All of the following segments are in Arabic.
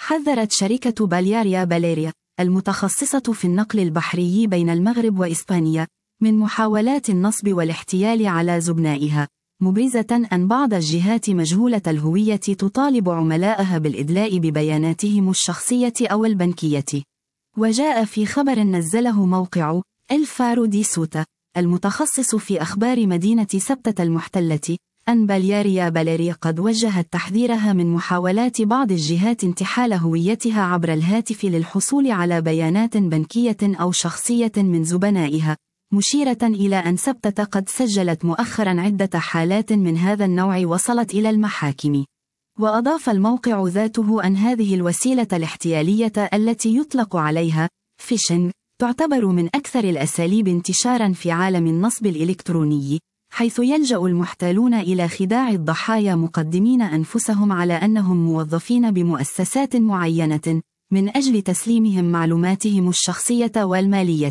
حذرت شركة بالياريا باليريا المتخصصة في النقل البحري بين المغرب وإسبانيا من محاولات النصب والاحتيال على زبنائها، مبرزة أن بعض الجهات مجهولة الهوية تطالب عملائها بالإدلاء ببياناتهم الشخصية أو البنكية. وجاء في خبر نزله موقع الفارو دي سوتا المتخصص في أخبار مدينة سبتة المحتلة أن بالياريا باليريا قد وجهت تحذيرها من محاولات بعض الجهات انتحال هويتها عبر الهاتف للحصول على بيانات بنكية أو شخصية من زبنائها، مشيرة إلى أن سبتة قد سجلت مؤخرا عدة حالات من هذا النوع وصلت إلى المحاكم. وأضاف الموقع ذاته أن هذه الوسيلة الاحتيالية التي يطلق عليها فيشنج تعتبر من أكثر الأساليب انتشارا في عالم النصب الإلكتروني، حيث يلجأ المحتالون إلى خداع الضحايا مقدمين أنفسهم على أنهم موظفين بمؤسسات معينة من أجل تسليمهم معلوماتهم الشخصية والمالية.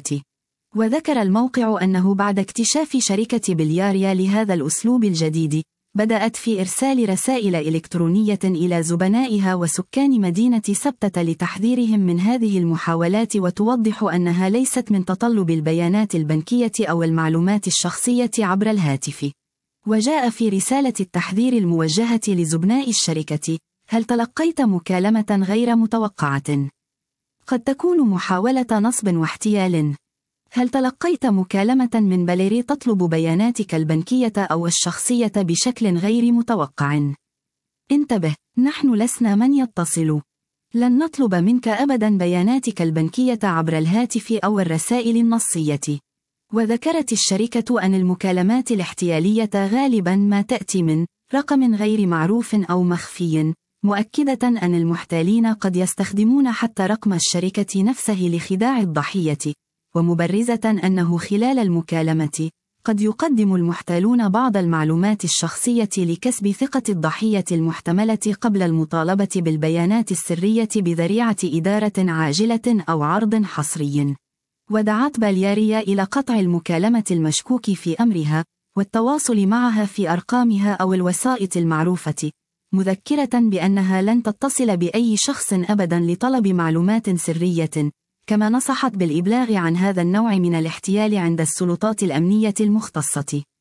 وذكر الموقع أنه بعد اكتشاف شركة بالياريا لهذا الأسلوب الجديد، بدأت في إرسال رسائل إلكترونية إلى زبنائها وسكان مدينة سبتة لتحذيرهم من هذه المحاولات، وتوضح أنها ليست من تطلب البيانات البنكية أو المعلومات الشخصية عبر الهاتف. وجاء في رسالة التحذير الموجهة لزبناء الشركة: هل تلقيت مكالمة غير متوقعة؟ قد تكون محاولة نصب واحتيال. هل تلقيت مكالمة من باليري تطلب بياناتك البنكية أو الشخصية بشكل غير متوقع؟ انتبه، نحن لسنا من يتصل. لن نطلب منك أبدا بياناتك البنكية عبر الهاتف أو الرسائل النصية. وذكرت الشركة أن المكالمات الاحتيالية غالبا ما تأتي من رقم غير معروف أو مخفي، مؤكدة أن المحتالين قد يستخدمون حتى رقم الشركة نفسه لخداع الضحية، ومبرزة أنه خلال المكالمة قد يقدم المحتالون بعض المعلومات الشخصية لكسب ثقة الضحية المحتملة قبل المطالبة بالبيانات السرية بذريعة إدارة عاجلة أو عرض حصري. ودعت بالياريا إلى قطع المكالمة المشكوك في أمرها والتواصل معها في أرقامها أو الوسائط المعروفة، مذكرة بأنها لن تتصل بأي شخص أبدا لطلب معلومات سرية، كما نصحت بالإبلاغ عن هذا النوع من الاحتيال عند السلطات الأمنية المختصة.